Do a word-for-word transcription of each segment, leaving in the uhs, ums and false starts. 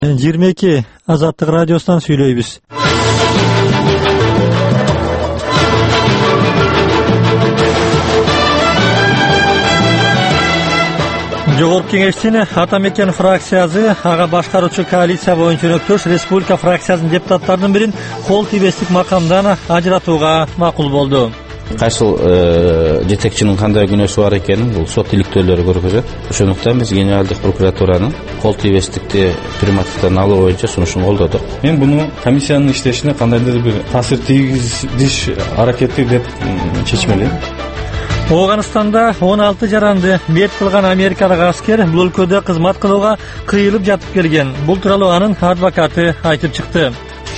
жыйырма эки Азаттык радиосунан сүйлөйбүз. Жогорку кеңештин ата мекен фракциясы ага башкаруучу коалиция боюнча өнөктөш республика фракциясынын депутаттарынын бирин кол тийбестик макамдан ажыратууга макул болду. Кайсыл жетекчинин кандай күнөөсү бар экенин бул сот иликтөөлөрү көргөзөт. Ошондуктан биз генералдык прокуратуранын кол тийбестикти приматтыктан алуу боюнча сунушун колдодук. Мен буну комиссиянын иштешине кандайдыр бир таасир тийгизиш аракети деп чечмелейм. Ооганстанда он алты жаранды мерт кылган америкалык аскер бул өлкөдө кызмат кылууга кыйылып жатып келген. Бул тууралуу анын адвокаты айтып чыкты.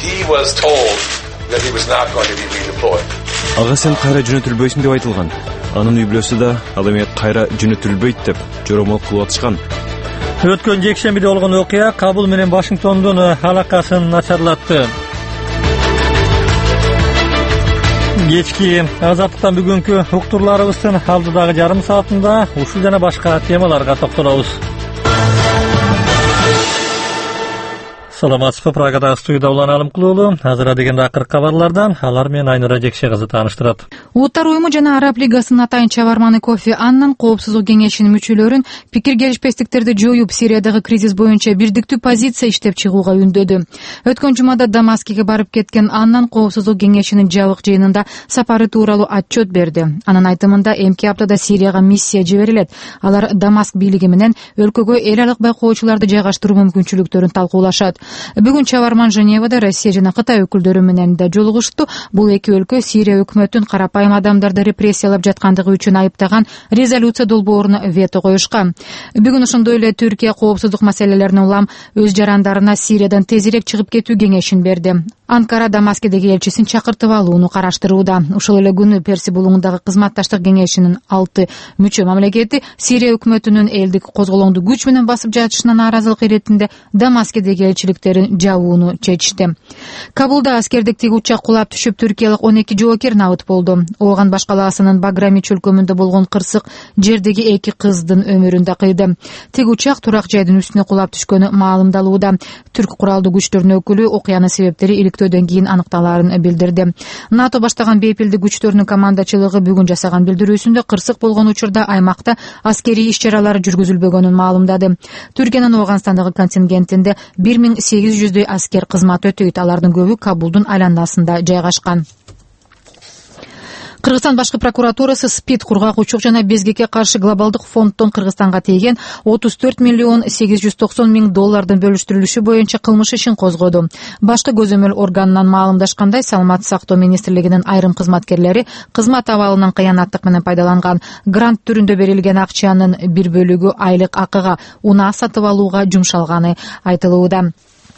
Ага сен кайра жөнөтүлбөйсүң деп айтылган. Анын үй бүлөсү да ал эми кайра жөнөтүлбөйт деп жоромол кылып атышкан. Өткөн жекшембиде болгон окуя Кабул менен Вашингтондун алакасын начарлатты. Кечки Азаттыктан бүгүнкү уктурларыбыздын алдыдагы жарым саатында ушул жана башка темаларга токтолобуз. Саламатсызбы, Прагадагы студияда Улан Алымкулуулу. Азыр деген акыркы кабарлардан алар менен Айнура Жекше кызы тааныштырат. Улуттар уюму жана Араб лигасынын атайын чабарманы Кофи Аннан коопсуздук кеңешинин мүчөлөрүн пикир келишпестиктерди жоюп, Сириядагы кризис боюнча бирдиктүү позиция иштеп чыгууга үндөдү. Өткөн жумада Дамаскиге барып кеткен Аннан коопсуздук кеңешинин жабык жыйынында сапары тууралуу отчет берди. Анын айтымында эмки аптада Сирияга миссия жиберилет. Алар Дамаск бийлиги менен өлкөгө эл аралык байкоочуларды жайгаштыруу мүмкүнчүлүктөрүн талкуулашат. Бүгүн чабарман Женевада Россия жана Кытай өкүлдөрү менен да жолугушту. Бул эки өлкө Сирия өкмөтүн карапайым адамдарды репрессиялап жаткандыгы үчүн айыптаган резолюция долбооруна вето коюшкан. Бүгүн ошондой эле Түркия коопсуздук маселелерине улам өз жарандарына Сириядан тезирээк чыгып кетүү кеңешин берди. Анкара Дамаскедеги элчисин чакыртып алууну караштырууда. Ошол эле күнү Перси булуңундагы кызматташтык кеңешинин алты мүчө мамлекети Сирия өкмөтүнүн элдик козголоңду күч менен басып жатышына нааразылык иретинде Дамаскедеги элчиликтерин жабууну чечишти. Кабулда аскердик тиги учак кулап түшүп, түркиялык он эки жоокер набыт болду. Ооган башкалаасынын Баграмич өлкөмүндө болгон кырсык жердеги эки кыздын өмүрүн да кыйды. Тиги учак турак жайдын үстүнө кулап түшкөнү маалымдалууда. Түрк куралдуу күчтөрүнүн өкүлү окуянын себептери иликтөөдөн кийин аныкталаарын билдирди. НАТО баштаган бейпилдик күчтөрүнүн командачылыгы бүгүн жасаган билдирүүсүндө кырсык болгон учурда аймакта аскерий иш-чаралар жүргүзүлбөгөнүн маалымдады. Түркиянын Ооганстандагы контингентинде бир миң сегиз жүздөй аскер кызмат өтөйт. Алардын көбү Кабулдун айланасында жайгашкан. Кыргызстан башкы прокуратурасы СПИД кургак учук жана безгекке каршы глобалдык фонддон Кыргызстанга тийген отуз төрт миллион сегиз жүз токсон миң доллардын бөлүштүрүлүшү боюнча кылмыш ишин козгоду. Башкы көзөмөл органынан маалымдашкандай, Саламаттык сактоо министрлигинин айрым кызматкерлери кызмат абалынан кыянаттык менен пайдаланган. Грант түрүндө берилген акчанын бир бөлүгү айлык акыга, унаа сатып алууга жумшалганы айтылууда.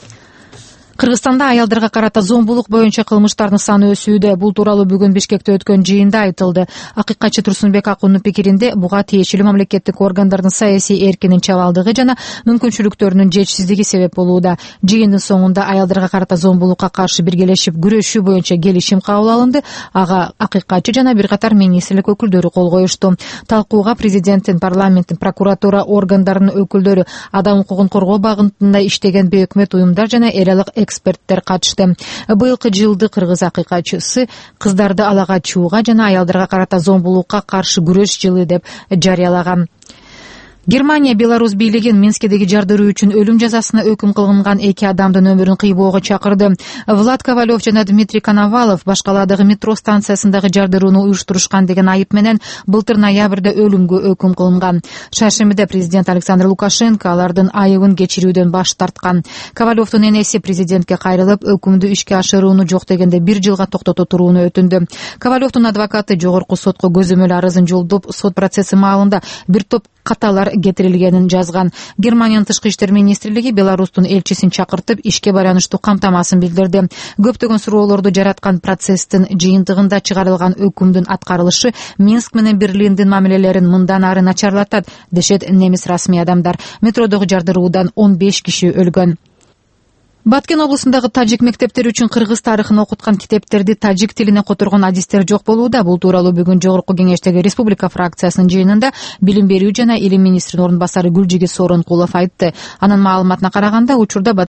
Кыргызстанда аялдарга карата зомбулук боюнча кылмыштардын саны өсүүдө. Бул тууралуу бүгүн Бишкекте өткөн жыйында айтылды. Акыйкатчы Турсунбек Акуннун пикиринде, буга тиешелүү мамлекеттик органдардын саясий эркинин чабалдыгы жана мүмкүнчүлүктөрүнүн жетишсиздиги себеп болууда. Жыйындын соңунда аялдарга карата зомбулукка каршы биргелешип күрөшүү боюнча келишим кабыл алынды. Ага акыйкатчы жана бир катар министрлик өкүлдөрү кол коюшту. Талкууга президенттин, парламенттин, прокуратура органдарынын өкүлдөрү, адам укугун коргоо багытында иштеген бейөкмөт уюмдар жана эл аралык эксперттер катышты. Быйылкы жылды кыргыз акыйкатчысы кыздарды алага чууга жана аялдарга карата зомбулукка каршы күрөш жылы деп жарыялаган. Германия Беларусь бийлигин Минскедеги жардыруу үчүн өлүм жазасына өкүм кылынган эки адамдын өмүрүн кыйбоого чакырды. Влад Ковалев жана Дмитрий Коновалов башкаладагы метро станциясындагы жардырууну уюштурушкан деген айып менен былтыр ноябрда өлүмгө өкүм кылынган. Шаршемиде президент Александр Лукашенко алардын айыбын кечирүүдөн баш тарткан. Ковалевдун энеси президентке кайрылып, өкүмдү ишке ашырууну жок дегенде бир жылга токтото турууну өтүндү. Ковалевдун адвокаты жогорку сотко көзөмөл арызын жолдоп, сот процесси маалында бир топ каталар кетирилгенин жазган. Германиянын тышкы иштер министрлиги Беларустун элчисин чакыртып, ишке байланыштуу камтамасын билдирди. Көптөгөн суроолорду жараткан процесстин жыйынтыгында чыгарылган өкүмдүн аткарылышы Минск менен Берлиндин мамилелерин мындан ары начарлатат, дешет немис расмий адамдар. Метродогу жардыруудан он беш киши өлгөн. Баткен облусундагы тажик мектептери үчүн кыргыз тарыхын окуткан китептерди тажик тилине которгон адистер жок болууда. Бул тууралуу бүгүн жогорку кеңештеги республика фракциясынын жыйынында билим берүү жана илим министринин орун басары Гүлжиги Сооронкулов айтты. Анын маалыматына караганда, учурда